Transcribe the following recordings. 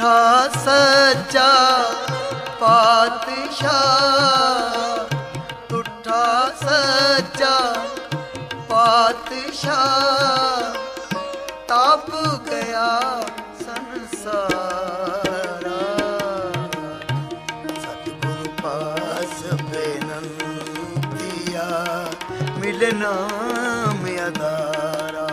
ਤੁਠਾ ਸੱਚਾ ਪਾਤਸ਼ਾਹ, ਤੁਠਾ ਸੱਚਾ ਪਾਤਸ਼ਾਹ, ਤਪ ਗਿਆ ਸੰਸਾਰਾ। ਸਤਿਗੁਰੂ ਪਾਸ ਬੇਨੰਤੀਆ, ਮਿਲਣਾ ਮਿਆਦਾਰਾ।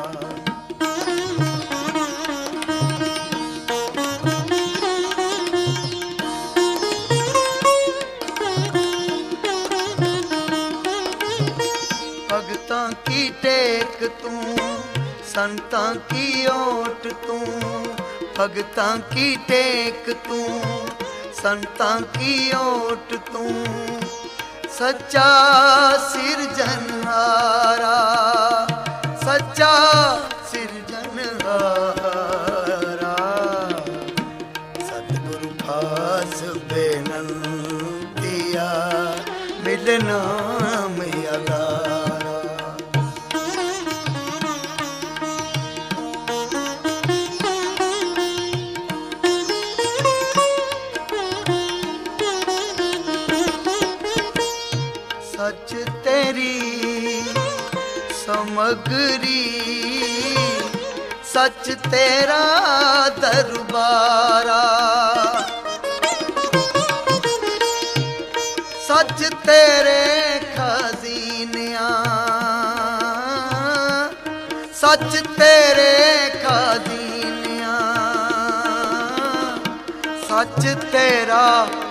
ਭਗਤਾਂ ਕੀ ਟੇਕ ਤੂੰ, ਸੰਤਾਂ ਕੀ ਓਟ ਤੂੰ, ਭਗਤਾਂ ਕੀ ਟੇਕ ਤੂੰ, ਸੰਤਾਂ ਕੀ ਓਟ ਤੂੰ, ਸੱਚਾ ਸਿਰਜਨਹਾਰਾ, ਸੱਚਾ ਸਿਰਜਨਹਾਰਾ। ਸਤਿਗੁਰੂ ਪਾਸ ਬੇਨੰਤੀਆ, ਮਿਲਣਾ ਮਿਆਦਾਰਾ। ਸੱਚ ਤੇਰੀ ਸਮਗਰੀ, ਸੱਚ ਤੇਰਾ ਦਰਬਾਰਾ, ਸੱਚ ਤੇਰੇ ਖਜ਼ਾਨਿਆਂ, ਸੱਚ ਤੇਰੇ ਖਜ਼ਾਨਿਆਂ, ਸੱਚ ਤੇਰਾ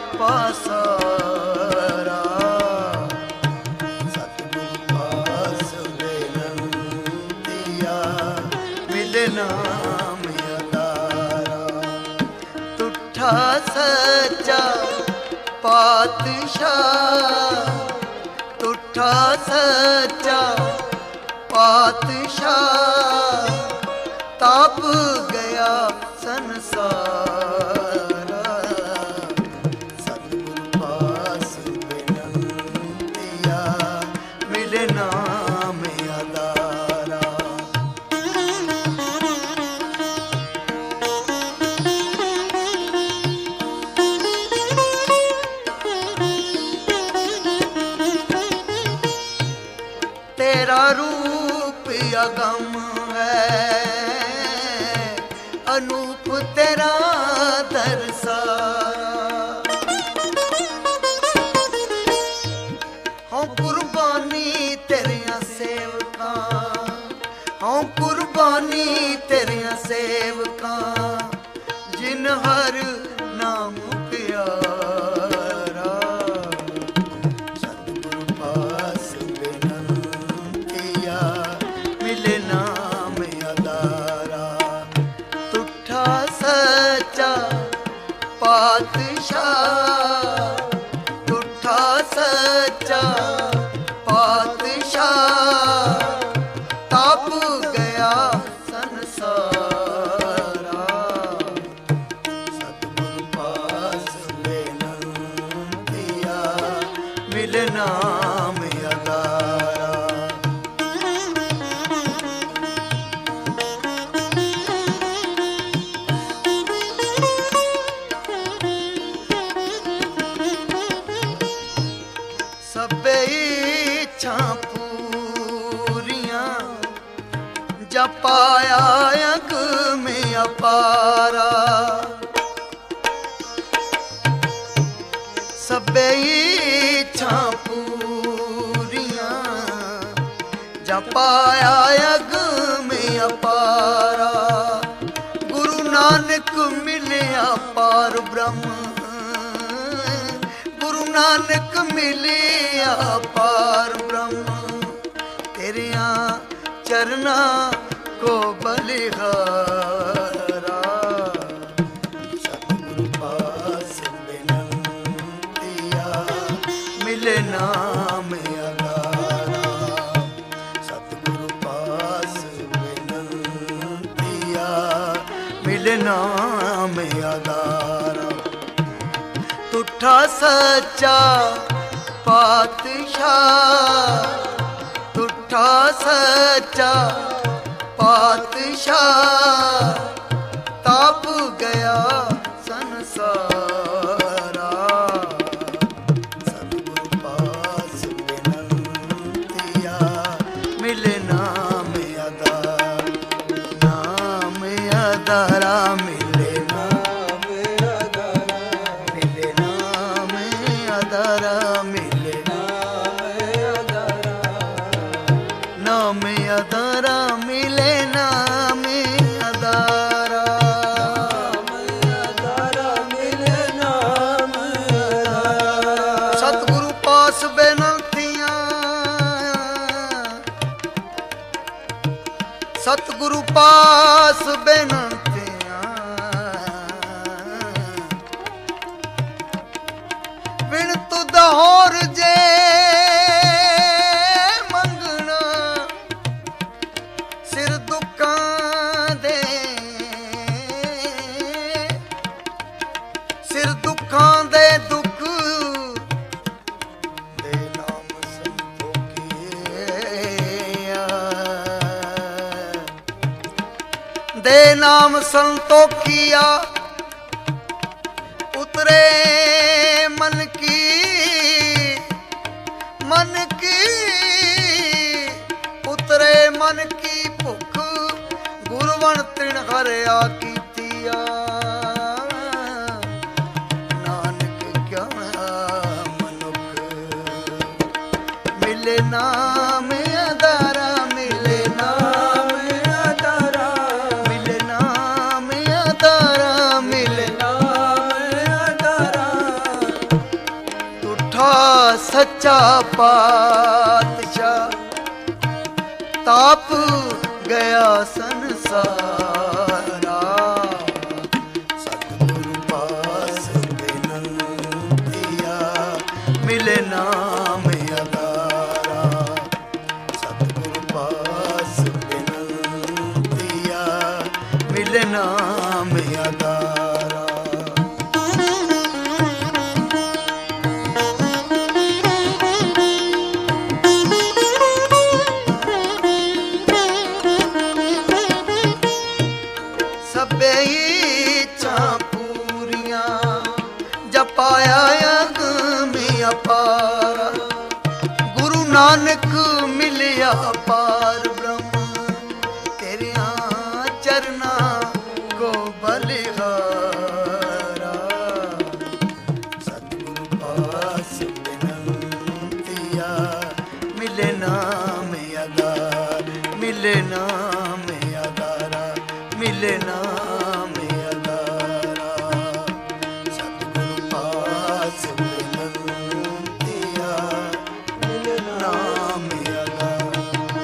ਪਾਸਾਰਾ। ਸਤਿਗੁਰੂ ਪਾਸ ਬੇਨੰਤੀਆ, ਮਿਲਣਾ ਮਿਆਦਾਰਾ। ਤੁਠਾ ਸੱਚਾ ਪਾਤਸ਼ਾਹ, ਤੁਠਾ ਸੱਚਾ ਪਾਤਸ਼ਾਹ, ਤਪ ਗਿਆ ਸੰਸਾਰਾ। ਸਤਿਗੁਰੂ ਪਾਸ ਬੇਨੰਤੀਆ, ਮਿਲਣਾ ਮਿਆਦਾਰਾ। ਤੇਰਾ ਰੂਪ ਅਗਮ ਹੈ, ਅਨੂਪ ਤੇਰਾ ਦਰਸਾਰਾ। ਹਉ ਕੁਰਬਾਨੀ ਤੇਰੀਆਂ ਸੇਵਕਾਂ, ਹਉ ਕੁਰਬਾਨੀ ਤੇਰੀਆਂ ਸੇਵਕਾਂ, ਜਿਨ ਹਰ ਨਾਮ ਪਿਆਰਾ। ਸਤਿਗੁਰੂ ਪਾਸ ਬੇਨੰਤੀਆ, ਮਿਲਣਾ ਮਿਆਦਾਰਾ। ਤੁਠਾ ਸੱਚਾ ਪਾਤਸ਼ਾਹ, ਤੁਠਾ ਸੱਚਾ ਪਾਤਸ਼ਾਹ, ਤਪ ਗਿਆ ਸੰਸਾਰਾ। ਸਤਿਗੁਰੂ ਪਾਸ ਬੇਨੰਤੀਆ, ਮਿਲਣਾ ਮਿਆਦਾਰਾ। ਸਭੇ ਇੱਛਾ ਪੂਰੀਆਂ, ਜਪਾਇਆ ਅਗਮ ਅਪਾਰਾ। ਸਭੇ ਇੱਛਾ ਪੂਰੀਆਂ, ਜਪਾਇਆ ਅਗਮ ਅਪਾਰਾ। ਗੁਰੂ ਨਾਨਕ ਮਿਲਿਆ ਪਾਰ ਬ੍ਰਹਮ, ਗੁਰੂ ਨਾਨਕ ਮਿਲਿਆ ਪਾਰ ਬ੍ਰਹਮ। ਤੇਰਿਆਂ ਚਰਨਾਂ ਕੋ ਬਲਿਹਾਰਾ। ਸਤਿਗੁਰੂ ਪਾਸ ਬੇਨੰਤੀਆ, ਮਿਲਣਾ ਮਿਆਦਾਰਾ। ਸਤਿਗੁਰੂ ਪਾਸ ਬੇਨੰਤੀਆ, ਮਿਲਣਾ ਮਿਆਦਾਰਾ। ਤੁਠਾ ਸੱਚਾ ਪਾਤਸ਼ਾਹ, ਤੁਠਾ ਸੱਚਾ ਪਾਤਸ਼ਾਹ, ਤਪ ਗਿਆ ਸੰਸਾਰਾ। ਸਤਿਗੁਰ ਪਾਸ ਬਿਨੰਤੀਆ ਮਿਲੇ ਨਾਮ ਆਧਾਰ। ਨਾਮ ਆਧਾਰਾ ਮਿਲੇ ਨਾਮ ਆਧਾਰਾ, ਮਿਲੇ ਨਾਮ ਆਧਾਰਾ, ਮਿਲੇ ਨਾਮ ਆਧਾਰਾ, ਮਿਲੇ ਨਾਮ ਆਧਾਰਾ। ਸਤਿਗੁਰੂ ਪਾਸ ਬੇਨੰਤੀਆਂ, ਸਤਿਗੁਰੂ ਪਾਸ ਬੇਨੰਤੀਆਂ, ਬਿਨ ਤੁਧ ਹੋਰ ਜੇ ਮੰਗਣਾ, ਸਿਰ ਦੁੱਖਾਂ ਦੇ, ਸਿਰ ਦੁੱਖਾਂ ਦੇ ਦੁੱਖ ਦੇ ਨਾਮ ਸੰਤੋਖੀਆ, ਦੇ ਨਾਮ ਸੰਤੋਖੀਆ। ਉਤਰੇ ਮਨ ਕੀ, ਮਨ ਕੀ, ਉਤਰੇ ਮਨ ਕੀ ਭੁੱਖ, ਗੁਰਵਣ ਤ੍ਰਿਣ ਹਰਿਆ ਕੀਤੀਆ। ਨਾਨਕ ਕਿਆ ਮਨੁੱਖ ਮਿਲੇ ਨਾਮ ਆਧਾਰਾ, ਮਿਲੇ ਨਾਮ ਆਧਾਰਾ, ਮਿਲੇ ਨਾਮ ਆਧਾਰਾ, ਮਿਲੇ ਨਾਮ ਆਧਾਰਾ। ਤੁਠਾ ਸੱਚਾ ਪਾਤਸ਼ਾਹ, ਤਾਪ ਗਿਆ ਸੰਸਾਰਾ। ਸਤਿਗੁਰੂ ਪਾਸ ਬਿਨੰਤੀਆ ਮਿਲੇ ਨਾਮ ਆਧਾਰਾ। ਸਤਿਗੁਰੂ ਪਾਸ ਬਿਨੰਤੀਆ ਮਿਲੇ ਨਾਮ ਆਧਾਰਾ। ਸਭੇ ਇੱਛਾ ਪੂਰੀਆਂ, ਜਪਾਇਆ ਅਗਮਿ ਅਪਾਰਾ। ਗੁਰੂ ਨਾਨਕ ਮਿਲਿਆ ਪਾਰ ਬ੍ਰਹਮ, ਤੇਰਿਆਂ ਚਰਨਾਂ ਕੋ ਬਲਿਹਾਰਾ। ਸਤਿਗੁਰੂ ਪਾਸ ਬਿਨੰਤੀਆ ਮਿਲੇ ਨਾਮ ਆਧਾਰ, ਮਿਲੇ ਨਾਮ ਆਧਾਰਾ, ਮਿਲੇ ਨਾਮ ਆਧਾਰਾ। ਸਤਿਗੁਰੂ ਪਾਸ ਬਿਨੰਤੀਆ ਮਿਲੇ ਨਾਮ ਆਧਾਰਾ।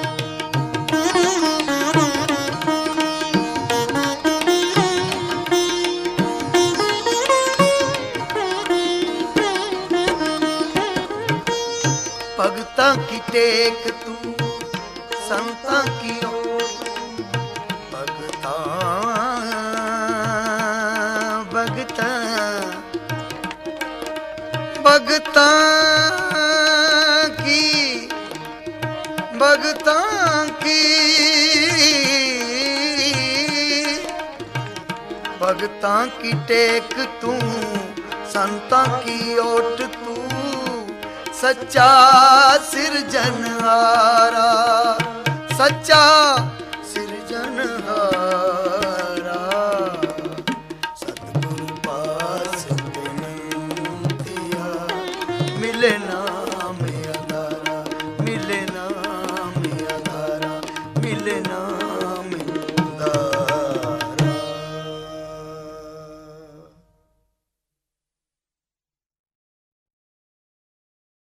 ਭਗਤਾਂ ਕੀ ਟੇਕ ਤੂੰ, ਸੰਤਾਂ ਕੀ ਓਟ। ਭਗਤਾਂ, ਭਗਤਾਂ, ਭਗਤਾਂ ਕੀ, ਭਗਤਾਂ ਕੀ, ਭਗਤਾਂ ਕੀ ਟੇਕ ਤੂੰ, ਸੰਤਾਂ ਕੀ ਓਟ ਤੂੰ। ਸੱਚਾ ਸਿਰਜਨਹਾਰਾ, ਸੱਚਾ